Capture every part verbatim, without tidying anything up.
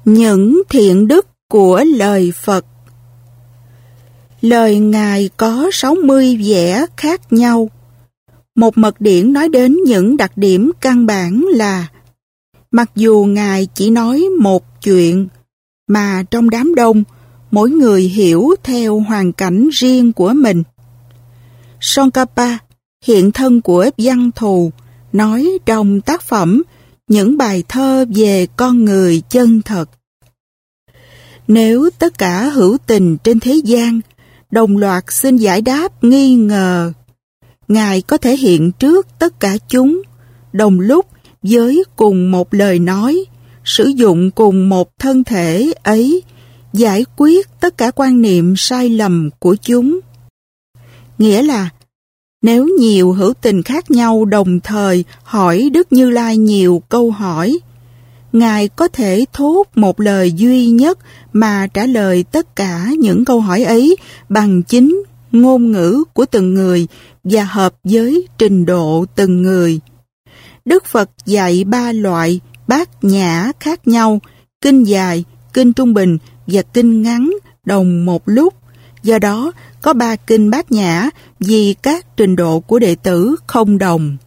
Những thiện đức của lời Phật. Lời Ngài có sáu mươi vẻ khác nhau. Một mật điển nói đến những đặc điểm căn bản là mặc dù Ngài chỉ nói một chuyện, mà trong đám đông, mỗi người hiểu theo hoàn cảnh riêng của mình. Tsongkhapa, hiện thân của văn thù, nói trong tác phẩm những bài thơ về con người chân thật. Nếu tất cả hữu tình trên thế gian đồng loạt xin giải đáp nghi ngờ, Ngài có thể hiện trước tất cả chúng, đồng lúc với cùng một lời nói, sử dụng cùng một thân thể ấy, giải quyết tất cả quan niệm sai lầm của chúng. Nghĩa là, nếu nhiều hữu tình khác nhau đồng thời hỏi Đức Như Lai nhiều câu hỏi, Ngài có thể thốt một lời duy nhất mà trả lời tất cả những câu hỏi ấy bằng chính ngôn ngữ của từng người và hợp với trình độ từng người. Đức Phật dạy ba loại bát nhã khác nhau, kinh dài, kinh trung bình và kinh ngắn đồng một lúc. Do đó, có ba kinh bát nhã vì các trình độ của đệ tử không đồng.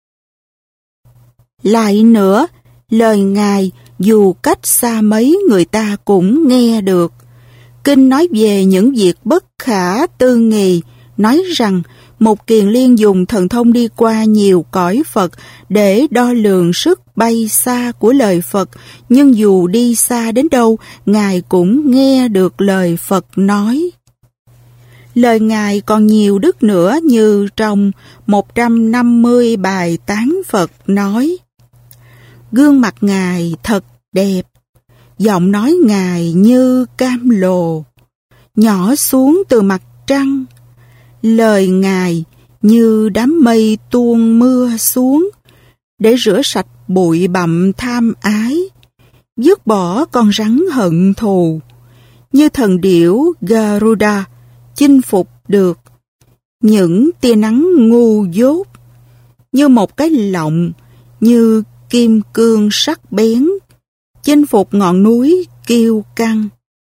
Lại nữa, lời Ngài dù cách xa mấy người ta cũng nghe được. Kinh nói về những việc bất khả tư nghì, nói rằng một kiền liên dùng thần thông đi qua nhiều cõi Phật để đo lường sức bay xa của lời Phật, nhưng dù đi xa đến đâu, Ngài cũng nghe được lời Phật nói. Lời Ngài còn nhiều đức nữa như trong một trăm năm mươi bài tán Phật nói: gương mặt Ngài thật đẹp, giọng nói Ngài như cam lồ, nhỏ xuống từ mặt trăng. Lời Ngài như đám mây tuôn mưa xuống, để rửa sạch bụi bặm tham ái, dứt bỏ con rắn hận thù. Như thần điểu Garuda chinh phục được những tia nắng ngu dốt, như một cái lọng, như kim cương sắc bén, chinh phục ngọn núi kiêu căng.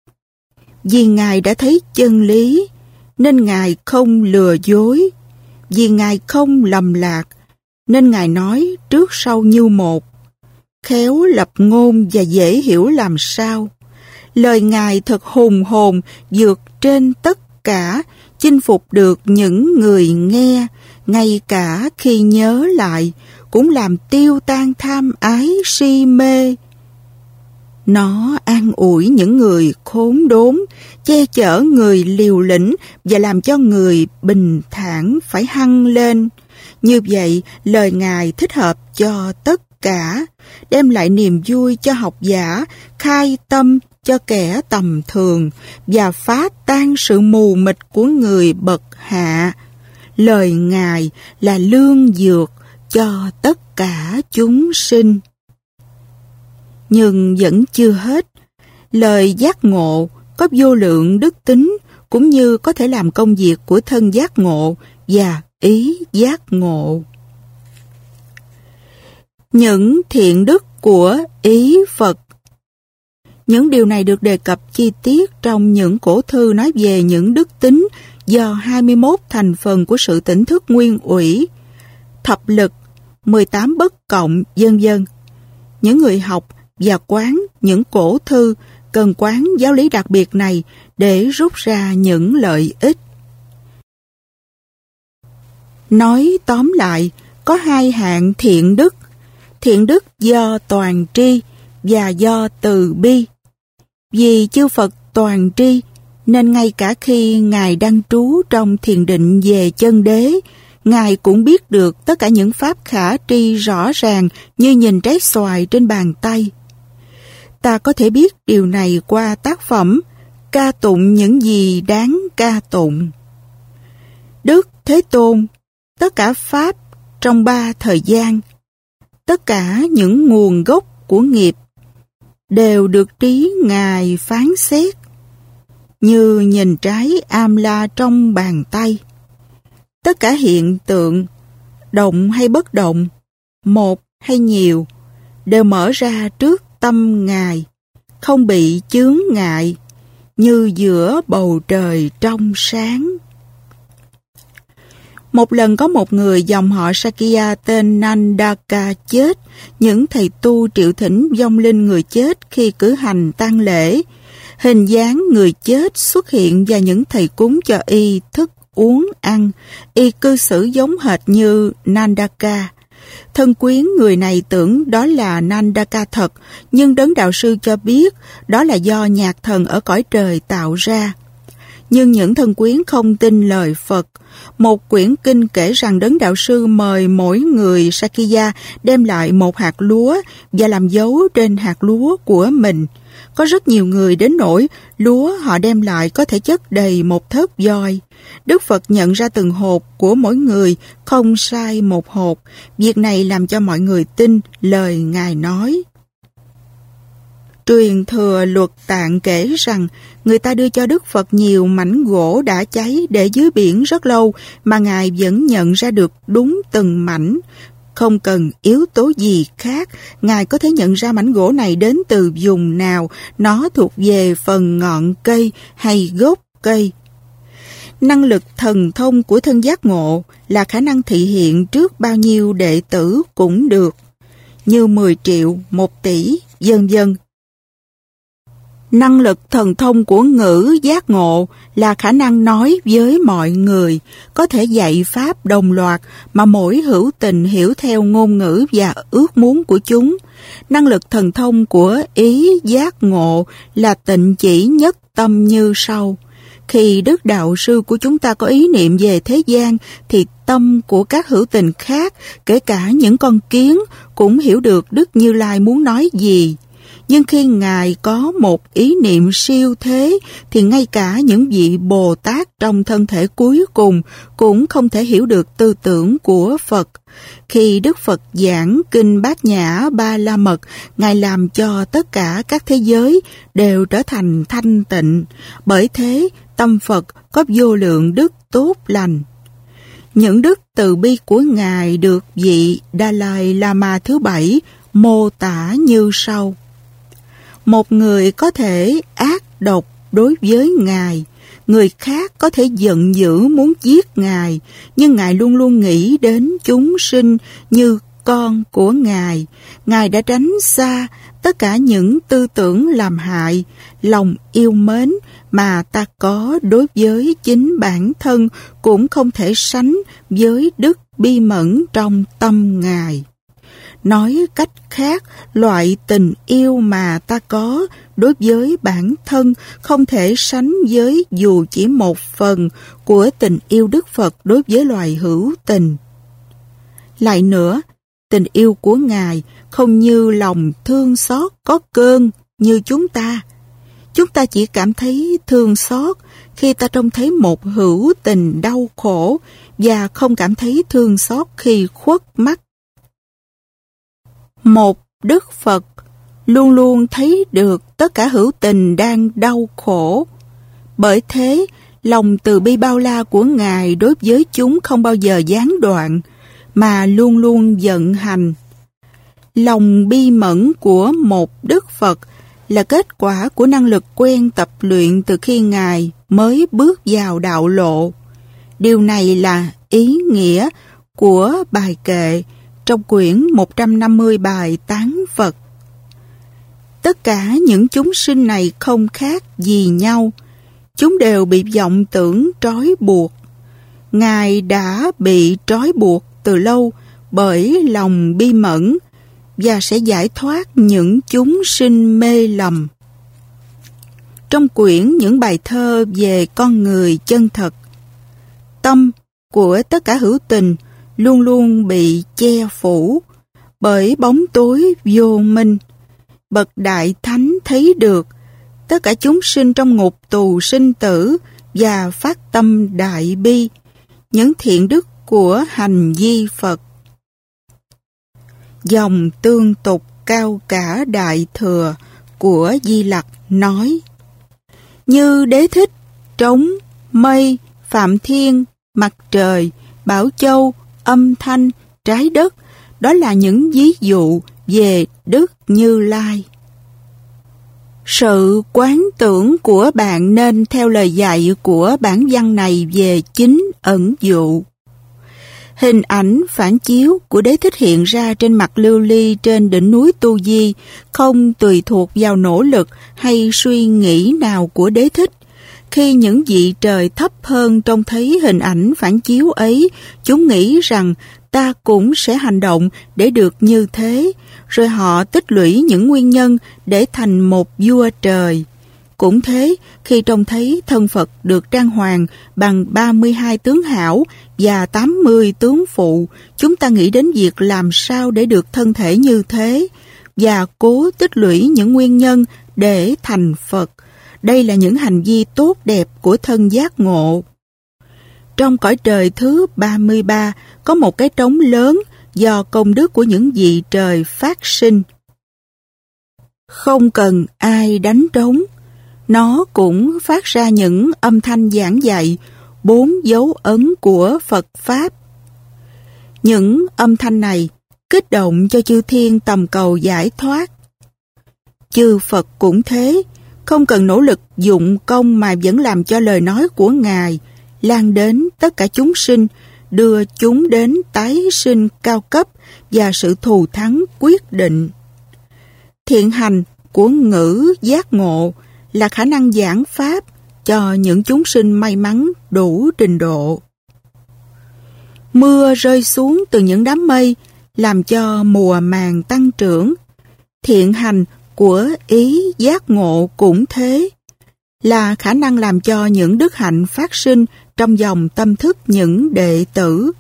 Vì Ngài đã thấy chân lý, nên Ngài không lừa dối. Vì Ngài không lầm lạc, nên Ngài nói trước sau như một, khéo lập ngôn và dễ hiểu làm sao. Lời Ngài thật hùng hồn, vượt trên tất cả, chinh phục được những người nghe, ngay cả khi nhớ lại, cũng làm tiêu tan tham ái si mê. Nó an ủi những người khốn đốn, che chở người liều lĩnh và làm cho người bình thản phải hăng lên. Như vậy, lời Ngài thích hợp cho tất cả, đem lại niềm vui cho học giả, khai tâm cho kẻ tầm thường và phá tan sự mù mịt của người bậc hạ. Lời Ngài là lương dược cho tất cả chúng sinh. Nhưng vẫn chưa hết. Lời giác ngộ có vô lượng đức tính, cũng như có thể làm công việc của thân giác ngộ và ý giác ngộ. Những thiện đức của ý Phật. Những điều này được đề cập chi tiết trong những cổ thư nói về những đức tính do hai mươi mốt thành phần của sự tỉnh thức nguyên ủy, thập lực, mười tám bất cộng, vân vân. Những người học và quán những cổ thư cần quán giáo lý đặc biệt này để rút ra những lợi ích. Nói tóm lại, có hai hạng thiện đức: thiện đức do toàn tri và do từ bi. Vì chư Phật toàn tri, nên ngay cả khi Ngài đang trú trong thiền định về chân đế, Ngài cũng biết được tất cả những pháp khả tri rõ ràng như nhìn trái xoài trên bàn tay. Ta có thể biết điều này qua tác phẩm ca tụng những gì đáng ca tụng. Đức Thế Tôn, tất cả pháp trong ba thời gian, tất cả những nguồn gốc của nghiệp đều được trí Ngài phán xét, như nhìn trái am la trong bàn tay. Tất cả hiện tượng, động hay bất động, một hay nhiều, đều mở ra trước tâm Ngài, không bị chướng ngại, như giữa bầu trời trong sáng. Một lần có một người dòng họ Sakya tên Nandaka chết. Những thầy tu triệu thỉnh vong linh người chết khi cử hành tang lễ. Hình dáng người chết xuất hiện và những thầy cúng cho y thức uống ăn. Y cư xử giống hệt như Nandaka. Thân quyến người này tưởng đó là Nandaka thật, nhưng đấng đạo sư cho biết đó là do nhạc thần ở cõi trời tạo ra. Nhưng những thân quyến không tin lời Phật. Một quyển kinh kể rằng đấng đạo sư mời mỗi người Sakya đem lại một hạt lúa và làm dấu trên hạt lúa của mình. Có rất nhiều người đến nỗi lúa họ đem lại có thể chất đầy một thớt voi. Đức Phật nhận ra từng hột của mỗi người, không sai một hột. Việc này làm cho mọi người tin lời Ngài nói. Truyền thừa luật tạng kể rằng người ta đưa cho Đức Phật nhiều mảnh gỗ đã cháy để dưới biển rất lâu mà Ngài vẫn nhận ra được đúng từng mảnh. Không cần yếu tố gì khác, Ngài có thể nhận ra mảnh gỗ này đến từ vùng nào, nó thuộc về phần ngọn cây hay gốc cây. Năng lực thần thông của thân giác ngộ là khả năng thị hiện trước bao nhiêu đệ tử cũng được, như mười triệu, một tỷ, vân vân. Năng lực thần thông của ngữ giác ngộ là khả năng nói với mọi người, có thể dạy pháp đồng loạt mà mỗi hữu tình hiểu theo ngôn ngữ và ước muốn của chúng. Năng lực thần thông của ý giác ngộ là tịnh chỉ nhất tâm như sau. Khi Đức Đạo Sư của chúng ta có ý niệm về thế gian, thì tâm của các hữu tình khác, kể cả những con kiến, cũng hiểu được Đức Như Lai muốn nói gì. Nhưng khi Ngài có một ý niệm siêu thế, thì ngay cả những vị Bồ Tát trong thân thể cuối cùng cũng không thể hiểu được tư tưởng của Phật. Khi Đức Phật giảng Kinh Bát Nhã Ba La Mật, Ngài làm cho tất cả các thế giới đều trở thành thanh tịnh. Bởi thế, tâm Phật có vô lượng đức tốt lành. Những đức từ bi của Ngài được vị Dalai Lama thứ bảy mô tả như sau. Một người có thể ác độc đối với Ngài, người khác có thể giận dữ muốn giết Ngài, nhưng Ngài luôn luôn nghĩ đến chúng sinh như con của Ngài. Ngài đã tránh xa tất cả những tư tưởng làm hại, lòng yêu mến mà ta có đối với chính bản thân cũng không thể sánh với đức bi mẫn trong tâm Ngài. Nói cách khác, loại tình yêu mà ta có đối với bản thân không thể sánh với dù chỉ một phần của tình yêu Đức Phật đối với loài hữu tình. Lại nữa, tình yêu của Ngài không như lòng thương xót có cơn như chúng ta. Chúng ta chỉ cảm thấy thương xót khi ta trông thấy một hữu tình đau khổ và không cảm thấy thương xót khi khuất mắt. Một Đức Phật luôn luôn thấy được tất cả hữu tình đang đau khổ. Bởi thế, lòng từ bi bao la của Ngài đối với chúng không bao giờ gián đoạn, mà luôn luôn vận hành. Lòng bi mẫn của một Đức Phật là kết quả của năng lực quen tập luyện từ khi Ngài mới bước vào đạo lộ. Điều này là ý nghĩa của bài kệ trong quyển một trăm năm mươi bài tán Phật. Tất cả những chúng sinh này không khác gì nhau. Chúng đều bị vọng tưởng trói buộc. Ngài đã bị trói buộc từ lâu bởi lòng bi mẫn và sẽ giải thoát những chúng sinh mê lầm. Trong quyển những bài thơ về con người chân thật, tâm của tất cả hữu tình luôn luôn bị che phủ bởi bóng tối vô minh. Bậc Đại Thánh thấy được tất cả chúng sinh trong ngục tù sinh tử và phát tâm đại bi, những thiện đức của hành vi Phật. Dòng tương tục cao cả đại thừa của Di Lặc nói: như Đế Thích, trống, mây, Phạm Thiên, mặt trời, Bảo Châu, âm thanh, trái đất, đó là những ví dụ về Đức Như Lai. Sự quán tưởng của bạn nên theo lời dạy của bản văn này về chính ẩn dụ. Hình ảnh phản chiếu của Đế Thích hiện ra trên mặt lưu ly trên đỉnh núi Tu Di không tùy thuộc vào nỗ lực hay suy nghĩ nào của Đế Thích. Khi những vị trời thấp hơn trông thấy hình ảnh phản chiếu ấy, chúng nghĩ rằng ta cũng sẽ hành động để được như thế, rồi họ tích lũy những nguyên nhân để thành một vua trời. Cũng thế, khi trông thấy thân Phật được trang hoàng bằng ba mươi hai tướng hảo và tám mươi tướng phụ, chúng ta nghĩ đến việc làm sao để được thân thể như thế, và cố tích lũy những nguyên nhân để thành Phật. Đây là những hành vi tốt đẹp của thân giác ngộ. Trong cõi trời thứ ba mươi ba có một cái trống lớn do công đức của những vị trời phát sinh. Không cần ai đánh trống, nó cũng phát ra những âm thanh giảng dạy, bốn dấu ấn của Phật Pháp. Những âm thanh này kích động cho chư thiên tầm cầu giải thoát. Chư Phật cũng thế, không cần nỗ lực dụng công mà vẫn làm cho lời nói của Ngài lan đến tất cả chúng sinh, đưa chúng đến tái sinh cao cấp và sự thù thắng quyết định. Thiện hành của ngữ giác ngộ là khả năng giảng Pháp cho những chúng sinh may mắn đủ trình độ. Mưa rơi xuống từ những đám mây làm cho mùa màng tăng trưởng. Thiện hành của ý giác ngộ cũng thế, là khả năng làm cho những đức hạnh phát sinh trong dòng tâm thức những đệ tử.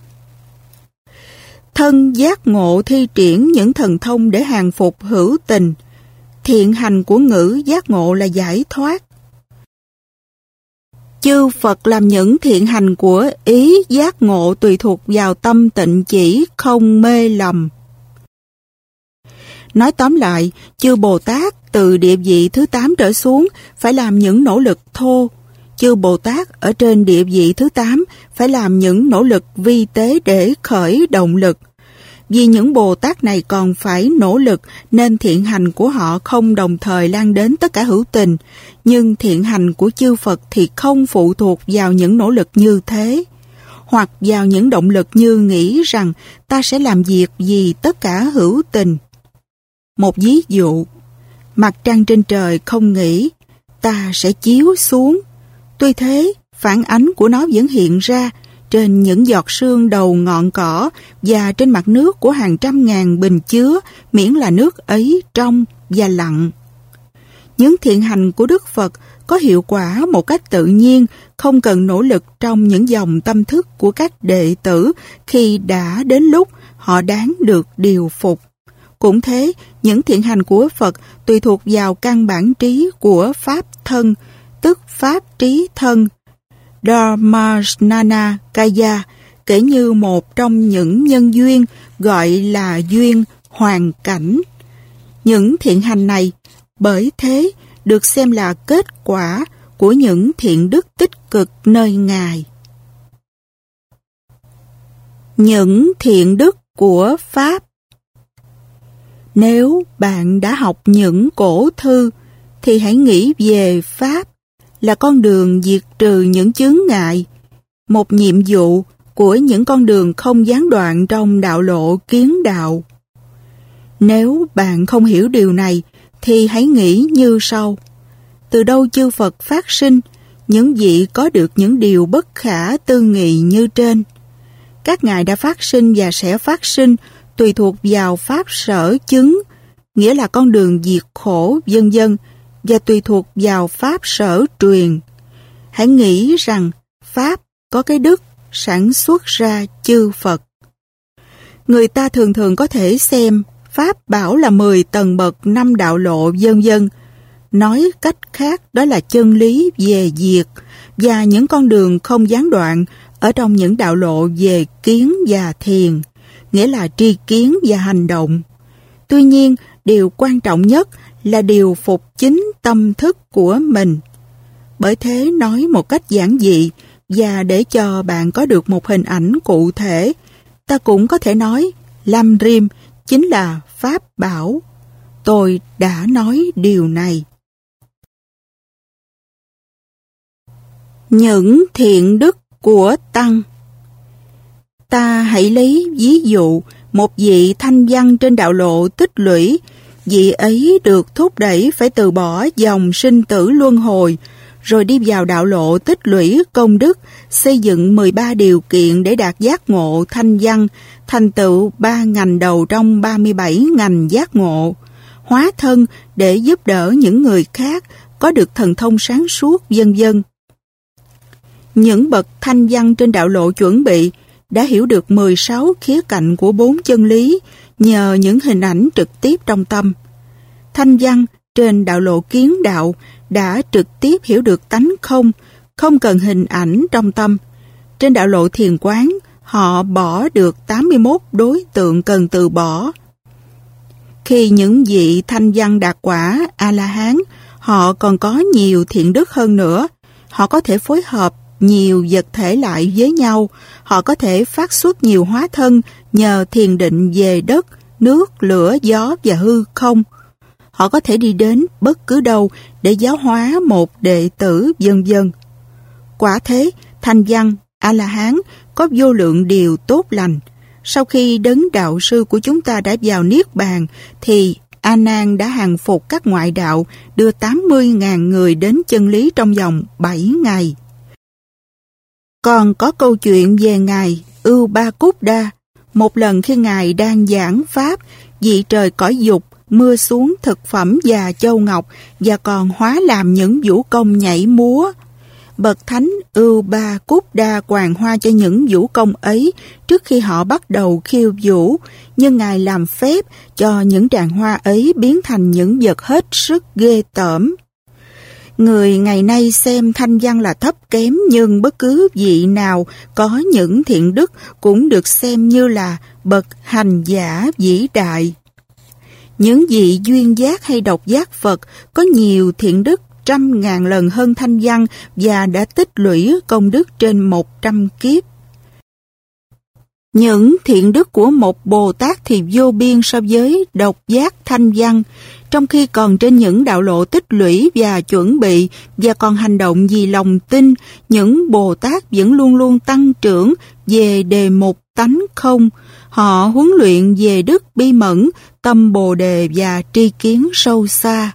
Thân giác ngộ thi triển những thần thông để hàng phục hữu tình. Thiện hành của ngữ giác ngộ là giải thoát. Chư Phật làm những thiện hành của ý giác ngộ tùy thuộc vào tâm tịnh chỉ không mê lầm. Nói tóm lại, chư Bồ Tát từ địa vị thứ tám trở xuống phải làm những nỗ lực thô. Chư Bồ Tát ở trên địa vị thứ tám phải làm những nỗ lực vi tế để khởi động lực. Vì những Bồ Tát này còn phải nỗ lực nên thiện hành của họ không đồng thời lan đến tất cả hữu tình. Nhưng thiện hành của chư Phật thì không phụ thuộc vào những nỗ lực như thế, hoặc vào những động lực như nghĩ rằng ta sẽ làm việc vì tất cả hữu tình. Một ví dụ, mặt trăng trên trời không nghĩ ta sẽ chiếu xuống. Tuy thế, phản ánh của nó vẫn hiện ra trên những giọt sương đầu ngọn cỏ và trên mặt nước của hàng trăm ngàn bình chứa, miễn là nước ấy trong và lặng. Những thiện hành của Đức Phật có hiệu quả một cách tự nhiên, không cần nỗ lực trong những dòng tâm thức của các đệ tử khi đã đến lúc họ đáng được điều phục. Cũng thế, những thiện hành của Phật tùy thuộc vào căn bản trí của Pháp thân, tức Pháp trí thân, Dharmasnana Kaya, kể như một trong những nhân duyên gọi là duyên hoàn cảnh. Những thiện hành này, bởi thế, được xem là kết quả của những thiện đức tích cực nơi Ngài. Những thiện đức của Pháp. Nếu bạn đã học những cổ thư, thì hãy nghĩ về Pháp là con đường diệt trừ những chướng ngại, một nhiệm vụ của những con đường không gián đoạn trong đạo lộ kiến đạo. Nếu bạn không hiểu điều này, thì hãy nghĩ như sau. Từ đâu chư Phật phát sinh, những vị có được những điều bất khả tư nghị như trên? Các ngài đã phát sinh và sẽ phát sinh tùy thuộc vào Pháp sở chứng, nghĩa là con đường diệt khổ, vân vân, và tùy thuộc vào Pháp sở truyền. Hãy nghĩ rằng Pháp có cái đức sản xuất ra chư Phật. Người ta thường thường có thể xem Pháp bảo là mười tầng bậc, năm đạo lộ, vân vân. Nói cách khác, đó là chân lý về diệt và những con đường không gián đoạn ở trong những đạo lộ về kiến và thiền, nghĩa là tri kiến và hành động. Tuy nhiên, điều quan trọng nhất là điều phục chính tâm thức của mình. Bởi thế nói một cách giản dị và để cho bạn có được một hình ảnh cụ thể, ta cũng có thể nói Lam Rim chính là Pháp bảo. Tôi đã nói điều này. Những thiện đức của Tăng. Ta hãy lấy ví dụ một vị thanh văn trên đạo lộ tích lũy. Vị ấy được thúc đẩy phải từ bỏ dòng sinh tử luân hồi, rồi đi vào đạo lộ tích lũy công đức, xây dựng mười ba điều kiện để đạt giác ngộ thanh văn, thành tựu ba ngành đầu trong ba mươi bảy ngành giác ngộ, hóa thân để giúp đỡ những người khác có được thần thông sáng suốt, vân vân. Những bậc thanh văn trên đạo lộ chuẩn bị đã hiểu được mười sáu khía cạnh của bốn chân lý nhờ những hình ảnh trực tiếp trong tâm. Thanh văn trên đạo lộ kiến đạo đã trực tiếp hiểu được tánh không, không cần hình ảnh trong tâm. Trên đạo lộ thiền quán, họ bỏ được tám mươi mốt đối tượng cần từ bỏ. Khi những vị thanh văn đạt quả A-la-hán, họ còn có nhiều thiện đức hơn nữa. Họ có thể phối hợp nhiều vật thể lại với nhau. Họ có thể phát xuất nhiều hóa thân nhờ thiền định về đất, nước, lửa, gió và hư không. Họ có thể đi đến bất cứ đâu để giáo hóa một đệ tử, vân vân. Quả thế, thanh văn, A-la-hán có vô lượng điều tốt lành. Sau khi đấng đạo sư của chúng ta đã vào Niết Bàn, thì A Nan đã hàng phục các ngoại đạo, đưa tám mươi nghìn người đến chân lý trong vòng bảy ngày. Còn có câu chuyện về Ngài Ưu Ba Cúc Đa. Một lần khi Ngài đang giảng Pháp, vị trời cõi dục mưa xuống thực phẩm và châu ngọc, và còn hóa làm những vũ công nhảy múa. Bậc Thánh Ưu Ba Cúc Đa quàng hoa cho những vũ công ấy trước khi họ bắt đầu khiêu vũ, nhưng Ngài làm phép cho những tràng hoa ấy biến thành những vật hết sức ghê tởm. Người ngày nay xem thanh văn là thấp kém, nhưng bất cứ vị nào có những thiện đức cũng được xem như là bậc hành giả vĩ đại. Những vị duyên giác hay độc giác Phật có nhiều thiện đức trăm ngàn lần hơn thanh văn và đã tích lũy công đức trên một trăm kiếp. Những thiện đức của một Bồ Tát thì vô biên so với độc giác thanh văn, trong khi còn trên những đạo lộ tích lũy và chuẩn bị và còn hành động vì lòng tin, những Bồ Tát vẫn luôn luôn tăng trưởng về đề mục tánh không. Họ huấn luyện về đức bi mẫn, tâm Bồ đề và tri kiến sâu xa.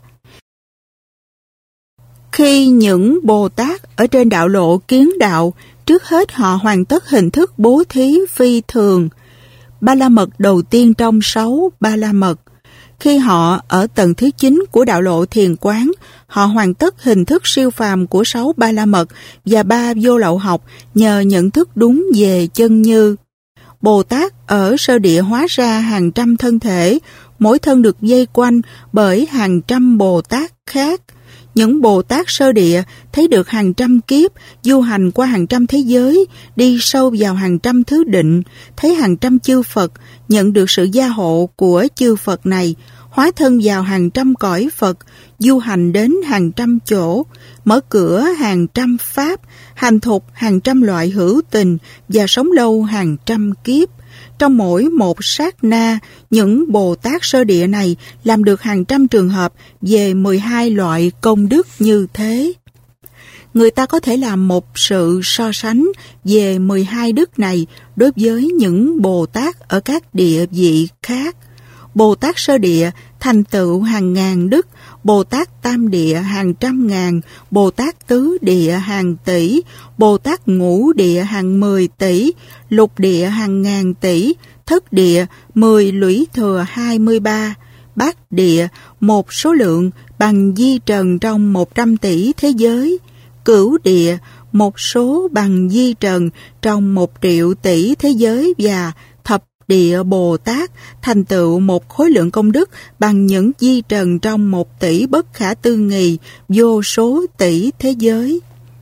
Khi những Bồ Tát ở trên đạo lộ kiến đạo, trước hết họ hoàn tất hình thức bố thí phi thường, ba la mật đầu tiên trong sáu ba la mật. Khi họ ở tầng thứ chín của đạo lộ thiền quán, họ hoàn tất hình thức siêu phàm của sáu ba la mật và ba vô lậu học nhờ nhận thức đúng về chân như. Bồ Tát ở sơ địa hóa ra hàng trăm thân thể, mỗi thân được vây quanh bởi hàng trăm Bồ Tát khác. Những Bồ Tát sơ địa thấy được hàng trăm kiếp, du hành qua hàng trăm thế giới, đi sâu vào hàng trăm thứ định, thấy hàng trăm chư Phật, nhận được sự gia hộ của chư Phật này, hóa thân vào hàng trăm cõi Phật, du hành đến hàng trăm chỗ, mở cửa hàng trăm pháp, hành thục hàng trăm loại hữu tình và sống lâu hàng trăm kiếp. Trong mỗi một sát na, những Bồ Tát sơ địa này làm được hàng trăm trường hợp về mười hai loại công đức như thế. Người ta có thể làm một sự so sánh về mười hai đức này đối với những Bồ Tát ở các địa vị khác. Bồ Tát sơ địa thành tựu hàng ngàn đức, Bồ Tát tam địa hàng trăm ngàn, Bồ Tát tứ địa hàng tỷ, Bồ Tát ngũ địa hàng mười tỷ, lục địa hàng ngàn tỷ, thất địa mười lũy thừa hai mươi ba, bát địa một số lượng bằng di trần trong một trăm tỷ thế giới, cửu địa một số bằng di trần trong một triệu tỷ thế giới, và thập địa Bồ Tát thành tựu một khối lượng công đức bằng những di trần trong một tỷ bất khả tư nghì vô số tỷ thế giới.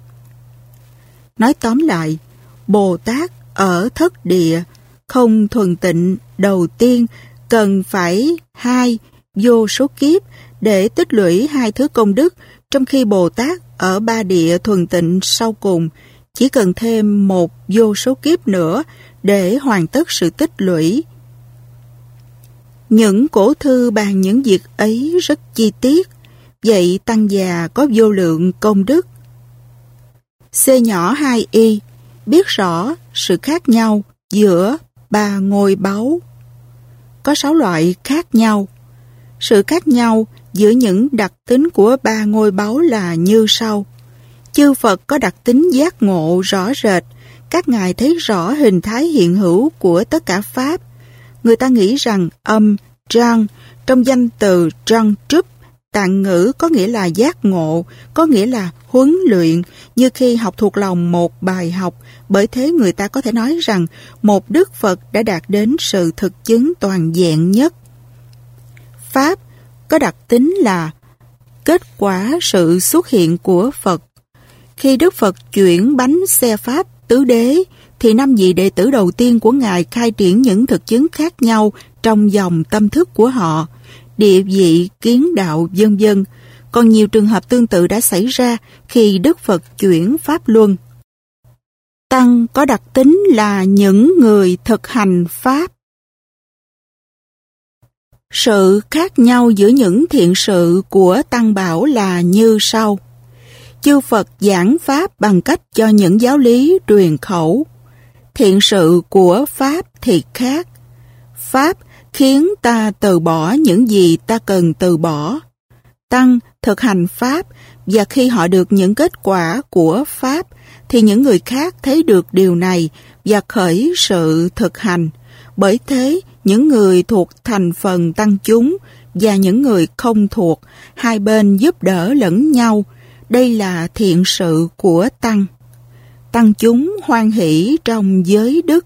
Nói tóm lại, Bồ Tát ở thất địa không thuần tịnh đầu tiên cần phải hai vô số kiếp để tích lũy hai thứ công đức, trong khi Bồ Tát ở ba địa thuần tịnh sau cùng chỉ cần thêm một vô số kiếp nữa để hoàn tất sự tích lũy. Những cổ thư bàn những việc ấy rất chi tiết, vậy tăng già có vô lượng công đức. C nhỏ hai y biết rõ sự khác nhau giữa ba ngôi báu. Có sáu loại khác nhau. Sự khác nhau giữa những đặc tính của ba ngôi báu là như sau. Chư Phật có đặc tính giác ngộ rõ rệt. Các ngài thấy rõ hình thái hiện hữu của tất cả Pháp. Người ta nghĩ rằng âm, trang, trong danh từ trang trúp, tạng ngữ có nghĩa là giác ngộ, có nghĩa là huấn luyện, như khi học thuộc lòng một bài học. Bởi thế người ta có thể nói rằng một Đức Phật đã đạt đến sự thực chứng toàn vẹn nhất. Pháp có đặc tính là kết quả sự xuất hiện của Phật. Khi Đức Phật chuyển bánh xe Pháp tứ đế, thì năm vị đệ tử đầu tiên của Ngài khai triển những thực chứng khác nhau trong dòng tâm thức của họ, địa vị, kiến đạo, vân vân. Còn nhiều trường hợp tương tự đã xảy ra khi Đức Phật chuyển Pháp Luân. Tăng có đặc tính là những người thực hành Pháp. Sự khác nhau giữa những thiện sự của Tăng Bảo là như sau. Chư Phật giảng Pháp bằng cách cho những giáo lý truyền khẩu. Thiện sự của Pháp thì khác. Pháp khiến ta từ bỏ những gì ta cần từ bỏ. Tăng thực hành Pháp, và khi họ được những kết quả của Pháp, thì những người khác thấy được điều này và khởi sự thực hành. Bởi thế, những người thuộc thành phần tăng chúng và những người không thuộc, hai bên giúp đỡ lẫn nhau. Đây là thiện sự của Tăng. Tăng chúng hoan hỷ trong giới đức.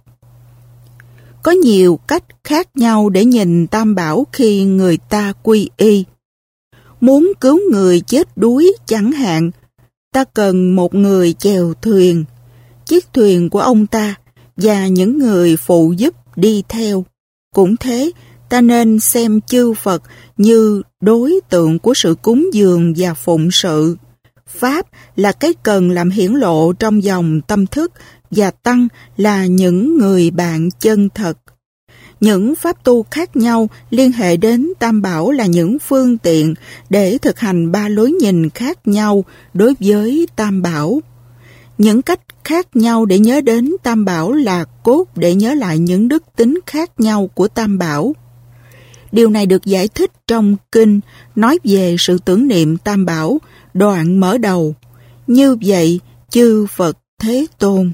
Có nhiều cách khác nhau để nhìn Tam Bảo khi người ta quy y. Muốn cứu người chết đuối chẳng hạn, ta cần một người chèo thuyền, chiếc thuyền của ông ta và những người phụ giúp đi theo. Cũng thế, ta nên xem chư Phật như đối tượng của sự cúng dường và phụng sự. Pháp là cái cần làm hiển lộ trong dòng tâm thức, và Tăng là những người bạn chân thật. Những pháp tu khác nhau liên hệ đến Tam Bảo là những phương tiện để thực hành ba lối nhìn khác nhau đối với Tam Bảo. Những cách khác nhau để nhớ đến Tam Bảo là cốt để nhớ lại những đức tính khác nhau của Tam Bảo. Điều này được giải thích trong kinh nói về sự tưởng niệm Tam Bảo, đoạn mở đầu. Như vậy, chư Phật Thế Tôn.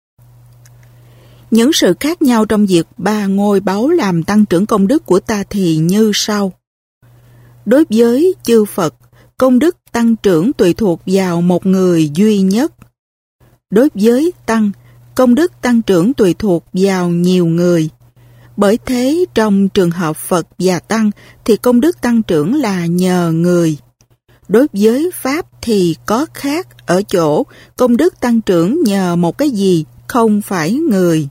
Những sự khác nhau trong việc ba ngôi báu làm tăng trưởng công đức của ta thì như sau. Đối với chư Phật, công đức tăng trưởng tùy thuộc vào một người duy nhất. Đối với Tăng, công đức tăng trưởng tùy thuộc vào nhiều người. Bởi thế, trong trường hợp Phật và Tăng thì công đức tăng trưởng là nhờ người. Đối với Pháp thì có khác ở chỗ công đức tăng trưởng nhờ một cái gì, không phải người.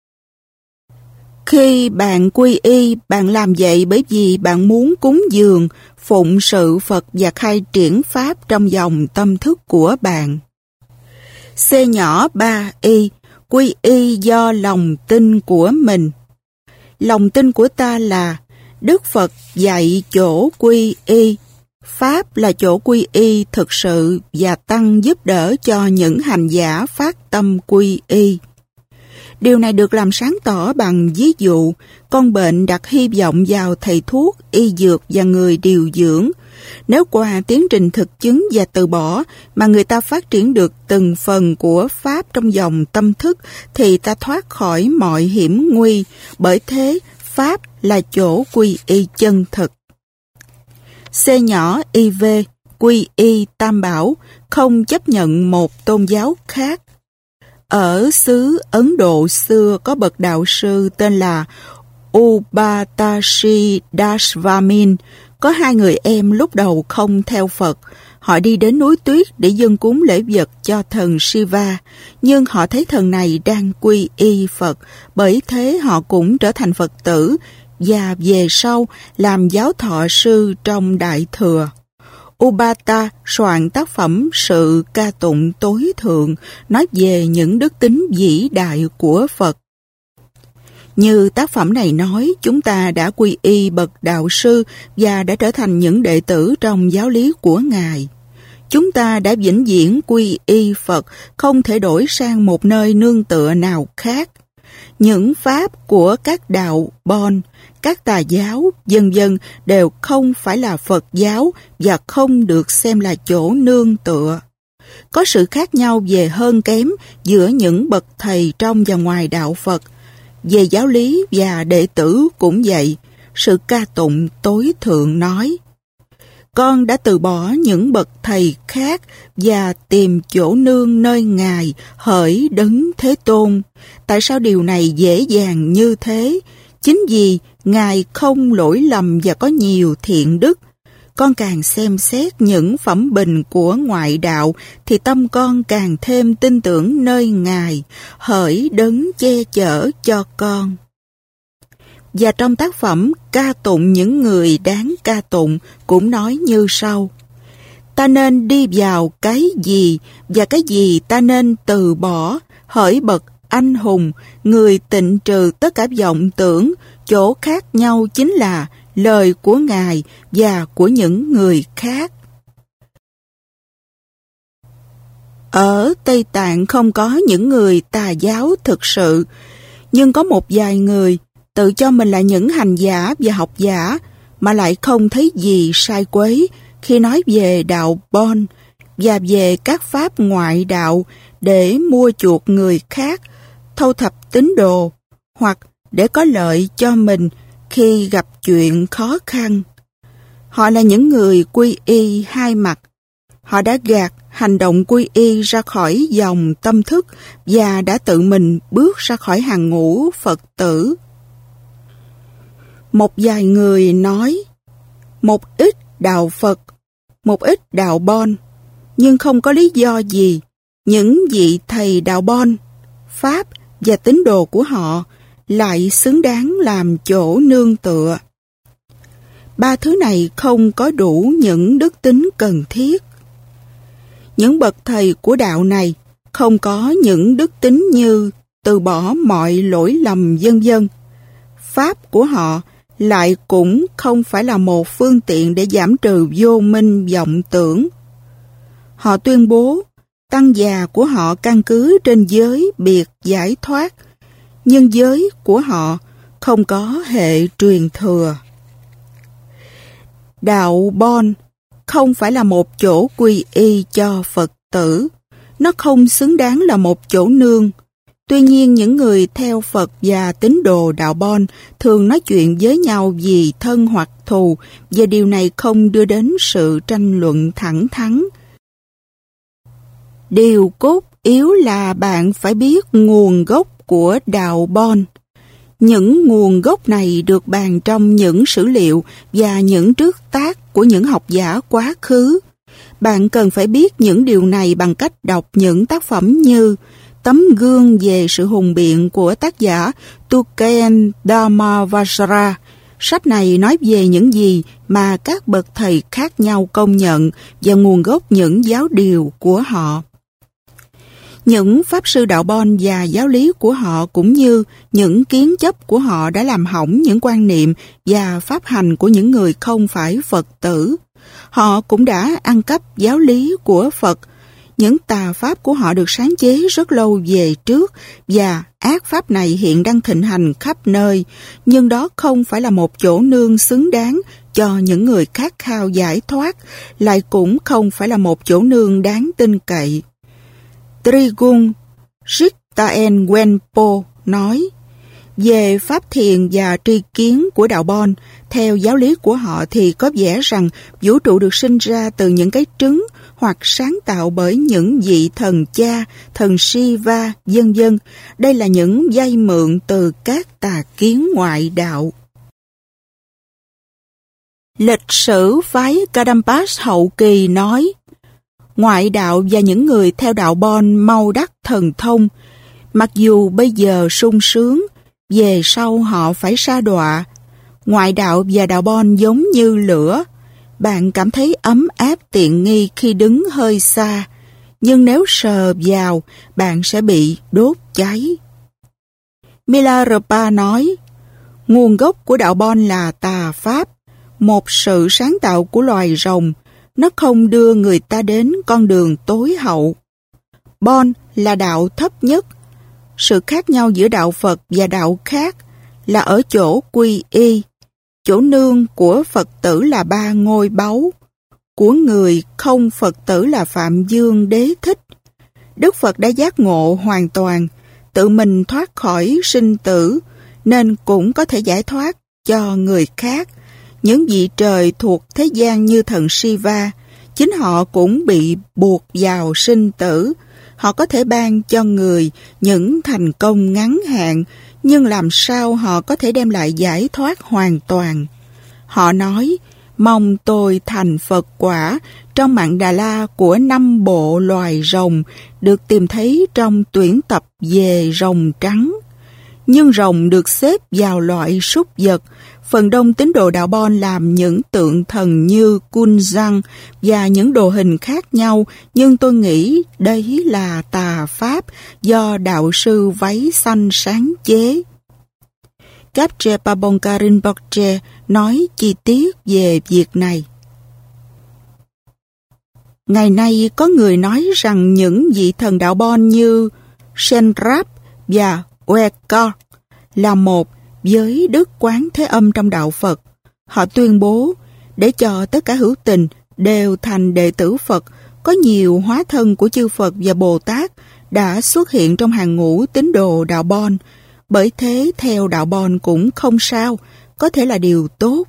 Khi bạn quy y, bạn làm vậy bởi vì bạn muốn cúng dường, phụng sự Phật và khai triển Pháp trong dòng tâm thức của bạn. C nhỏ ba y, quy y do lòng tin của mình. Lòng tin của ta là Đức Phật dạy chỗ quy y, Pháp là chỗ quy y thực sự, và Tăng giúp đỡ cho những hành giả phát tâm quy y. Điều này được làm sáng tỏ bằng ví dụ, con bệnh đặt hy vọng vào thầy thuốc, y dược và người điều dưỡng. Nếu qua tiến trình thực chứng và từ bỏ mà người ta phát triển được từng phần của Pháp trong dòng tâm thức, thì ta thoát khỏi mọi hiểm nguy. Bởi thế, Pháp là chỗ quy y chân thực. C nhỏ i vê, quy y Tam Bảo, không chấp nhận một tôn giáo khác. Ở xứ Ấn Độ xưa có bậc đạo sư tên là Upatashi Dasvamin. Có hai người em lúc đầu không theo Phật. Họ đi đến núi tuyết để dâng cúng lễ vật cho thần Shiva, nhưng họ thấy thần này đang quy y Phật, bởi thế họ cũng trở thành Phật tử và về sau làm giáo thọ sư trong Đại Thừa. Ubata soạn tác phẩm Sự ca tụng tối thượng, nói về những đức tính vĩ đại của Phật. Như tác phẩm này nói, chúng ta đã quy y bậc đạo sư và đã trở thành những đệ tử trong giáo lý của Ngài. Chúng ta đã vĩnh viễn quy y Phật, không thể đổi sang một nơi nương tựa nào khác. Những pháp của các đạo Bon, các tà giáo, vân vân đều không phải là Phật giáo và không được xem là chỗ nương tựa. Có sự khác nhau về hơn kém giữa những bậc thầy trong và ngoài đạo Phật. Về giáo lý và đệ tử cũng vậy, sự ca tụng tối thượng nói: con đã từ bỏ những bậc thầy khác và tìm chỗ nương nơi Ngài hỡi Đấng Thế Tôn. Tại sao điều này dễ dàng như thế? Chính vì Ngài không lỗi lầm và có nhiều thiện đức. Con càng xem xét những phẩm bình của ngoại đạo thì tâm con càng thêm tin tưởng nơi Ngài hỡi Đấng che chở cho con. Và trong tác phẩm ca tụng những người đáng ca tụng cũng nói như sau: ta nên đi vào cái gì và cái gì ta nên từ bỏ, hỡi bậc anh hùng, người tịnh trừ tất cả vọng tưởng. Chỗ khác nhau chính là lời của Ngài và của những người khác. Ở Tây Tạng không có những người tà giáo thực sự, nhưng có một vài người tự cho mình là những hành giả và học giả mà lại không thấy gì sai quấy khi nói về đạo Bon và về các pháp ngoại đạo để mua chuộc người khác, thâu thập tín đồ, hoặc để có lợi cho mình khi gặp chuyện khó khăn. Họ là những người quy y hai mặt. Họ đã gạt hành động quy y ra khỏi dòng tâm thức và đã tự mình bước ra khỏi hàng ngũ Phật tử. Một vài người nói một ít đạo Phật, một ít đạo Bon, nhưng không có lý do gì những vị thầy đạo Bon, Pháp và tín đồ của họ lại xứng đáng làm chỗ nương tựa. Ba thứ này không có đủ những đức tính cần thiết. Những bậc thầy của đạo này không có những đức tính như từ bỏ mọi lỗi lầm vân vân. Pháp của họ lại cũng không phải là một phương tiện để giảm trừ vô minh vọng tưởng. Họ tuyên bố tăng già của họ căn cứ trên giới biệt giải thoát, nhưng giới của họ không có hệ truyền thừa. Đạo Bon không phải là một chỗ quy y cho Phật tử. Nó không xứng đáng là một chỗ nương. Tuy nhiên, những người theo Phật và tín đồ đạo Bon thường nói chuyện với nhau vì thân hoặc thù, và điều này không đưa đến sự tranh luận thẳng thắn. Điều cốt yếu là bạn phải biết nguồn gốc của đạo Bon. Những nguồn gốc này được bàn trong những sử liệu và những trước tác của những học giả quá khứ. Bạn cần phải biết những điều này bằng cách đọc những tác phẩm như Tấm gương về sự hùng biện của tác giả Tuken Dharmavajra. Sách này nói về những gì mà các bậc thầy khác nhau công nhận và nguồn gốc những giáo điều của họ. Những pháp sư đạo Bon và giáo lý của họ cũng như những kiến chấp của họ đã làm hỏng những quan niệm và pháp hành của những người không phải Phật tử. Họ cũng đã ăn cắp giáo lý của Phật. Những tà pháp của họ được sáng chế rất lâu về trước và ác pháp này hiện đang thịnh hành khắp nơi, nhưng đó không phải là một chỗ nương xứng đáng cho những người khát khao giải thoát, lại cũng không phải là một chỗ nương đáng tin cậy. Trigun Jigtaen Wenpo nói, về pháp thiền và tri kiến của đạo Bon, theo giáo lý của họ thì có vẻ rằng vũ trụ được sinh ra từ những cái trứng hoặc sáng tạo bởi những vị thần cha, thần Shiva, vân vân. Đây là những vay mượn từ các tà kiến ngoại đạo. Lịch sử phái Kadampas hậu kỳ nói, ngoại đạo và những người theo đạo Bon mau đắc thần thông, mặc dù bây giờ sung sướng, về sau họ phải sa đọa. Ngoại đạo và đạo Bon giống như lửa. Bạn cảm thấy ấm áp tiện nghi khi đứng hơi xa, nhưng nếu sờ vào, bạn sẽ bị đốt cháy. Milarepa nói, nguồn gốc của đạo Bon là tà pháp, một sự sáng tạo của loài rồng. nó không đưa người ta đến con đường tối hậu. Bon là đạo thấp nhất. Sự khác nhau giữa đạo Phật và đạo khác là ở chỗ quy y. Chỗ nương của Phật tử là ba ngôi báu, của người không Phật tử là Phạm Dương Đế Thích. Đức Phật đã giác ngộ hoàn toàn, tự mình thoát khỏi sinh tử, nên cũng có thể giải thoát cho người khác. Những vị trời thuộc thế gian như thần Shiva, chính họ cũng bị buộc vào sinh tử. Họ có thể ban cho người những thành công ngắn hạn, nhưng làm sao họ có thể đem lại giải thoát hoàn toàn? Họ nói, mong tôi thành Phật quả trong Mạn Đà La của năm bộ loài rồng được tìm thấy trong tuyển tập về rồng trắng. Nhưng rồng được xếp vào loại súc vật. Phần đông tín đồ đạo Bon làm những tượng thần như Kunzang và những đồ hình khác nhau, nhưng tôi nghĩ đấy là tà pháp do đạo sư váy xanh sáng chế. Kapche Pabongka Rinpoche nói chi tiết về việc này. Ngày nay có người nói rằng những vị thần đạo Bon như Shenrab và Oekor là một với Đức Quán Thế Âm trong đạo Phật. Họ tuyên bố để cho tất cả hữu tình đều thành đệ tử Phật. Có nhiều hóa thân của chư Phật và Bồ Tát đã xuất hiện trong hàng ngũ tín đồ đạo Bon. Bởi thế theo đạo Bon cũng không sao, có thể là điều tốt.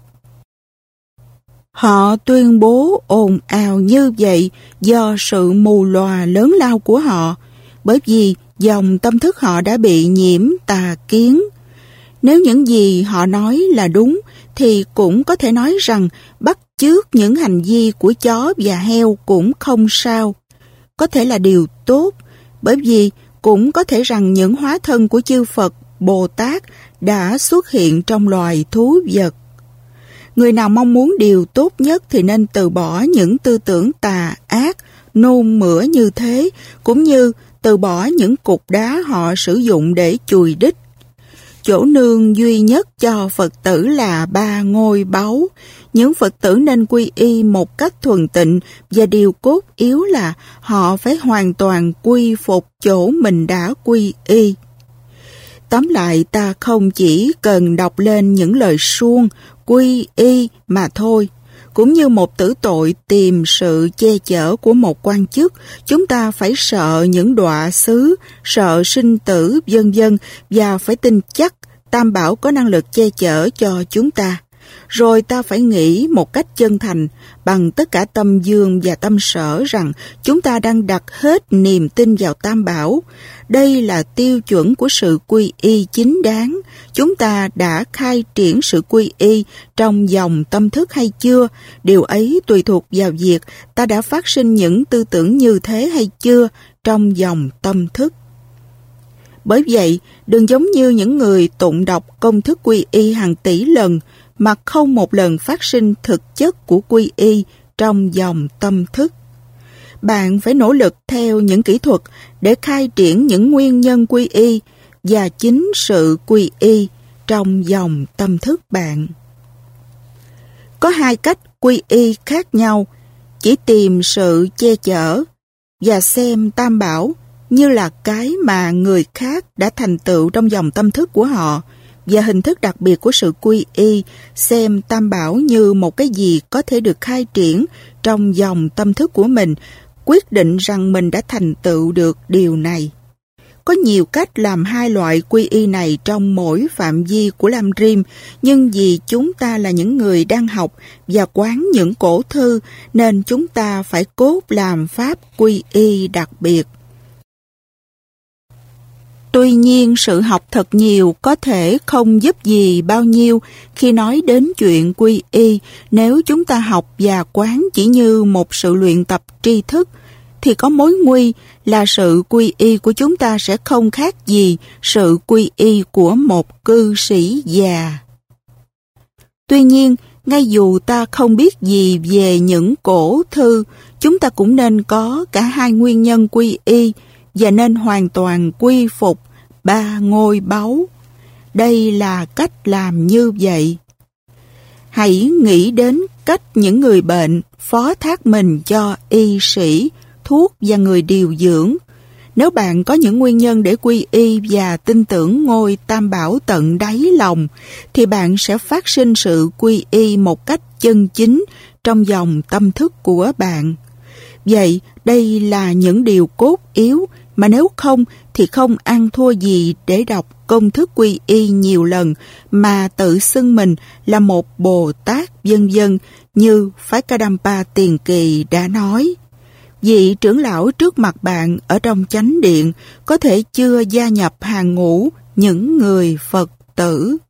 Họ tuyên bố ồn ào như vậy do sự mù lòa lớn lao của họ, bởi vì dòng tâm thức họ đã bị nhiễm tà kiến. Nếu những gì họ nói là đúng, thì cũng có thể nói rằng bắt chước những hành vi của chó và heo cũng không sao. Có thể là điều tốt, bởi vì cũng có thể rằng những hóa thân của chư Phật, Bồ Tát đã xuất hiện trong loài thú vật. Người nào mong muốn điều tốt nhất thì nên từ bỏ những tư tưởng tà ác, nôn mửa như thế, cũng như từ bỏ những cục đá họ sử dụng để chùi đích. Chỗ nương duy nhất cho Phật tử là ba ngôi báu. Những Phật tử nên quy y một cách thuần tịnh, và điều cốt yếu là họ phải hoàn toàn quy phục chỗ mình đã quy y. Tóm lại, ta không chỉ cần đọc lên những lời suông quy y mà thôi. Cũng như một tử tội tìm sự che chở của một quan chức, chúng ta phải sợ những đọa xứ, sợ sinh tử, vân vân, và phải tin chắc Tam Bảo có năng lực che chở cho chúng ta. Rồi ta phải nghĩ một cách chân thành, bằng tất cả tâm dương và tâm sở rằng chúng ta đang đặt hết niềm tin vào Tam Bảo. Đây là tiêu chuẩn của sự quy y chính đáng. Chúng ta đã khai triển sự quy y trong dòng tâm thức hay chưa? Điều ấy tùy thuộc vào việc ta đã phát sinh những tư tưởng như thế hay chưa trong dòng tâm thức. Bởi vậy, đừng giống như những người tụng đọc công thức quy y hàng tỷ lần mà không một lần phát sinh thực chất của quy y trong dòng tâm thức. Bạn phải nỗ lực theo những kỹ thuật để khai triển những nguyên nhân quy y và chính sự quy y trong dòng tâm thức bạn. Có hai cách quy y khác nhau, chỉ tìm sự che chở và xem Tam Bảo như là cái mà người khác đã thành tựu trong dòng tâm thức của họ, và hình thức đặc biệt của sự quy y xem Tam Bảo như một cái gì có thể được khai triển trong dòng tâm thức của mình, quyết định rằng mình đã thành tựu được điều này. Có nhiều cách làm hai loại quy y này trong mỗi phạm vi của Lam Rim, nhưng vì chúng ta là những người đang học và quán những cổ thư, nên chúng ta phải cốt làm pháp quy y đặc biệt. Tuy nhiên, sự học thật nhiều có thể không giúp gì bao nhiêu khi nói đến chuyện quy y. Nếu chúng ta học và quán chỉ như một sự luyện tập tri thức, thì có mối nguy là sự quy y của chúng ta sẽ không khác gì sự quy y của một cư sĩ già. Tuy nhiên, ngay dù ta không biết gì về những cổ thư, chúng ta cũng nên có cả hai nguyên nhân quy y và nên hoàn toàn quy phục ba ngôi báu. Đây là cách làm như vậy. Hãy nghĩ đến cách những người bệnh phó thác mình cho y sĩ, thuốc và người điều dưỡng. Nếu bạn có những nguyên nhân để quy y và tin tưởng ngôi Tam Bảo tận đáy lòng, thì bạn sẽ phát sinh sự quy y một cách chân chính trong dòng tâm thức của bạn. Vậy, đây là những điều cốt yếu mà nếu không thì không ăn thua gì để đọc công thức quy y nhiều lần mà tự xưng mình là một Bồ Tát vân vân như phái Kadampa Tiền Kỳ đã nói. Vị trưởng lão trước mặt bạn ở trong chánh điện có thể chưa gia nhập hàng ngũ những người Phật tử.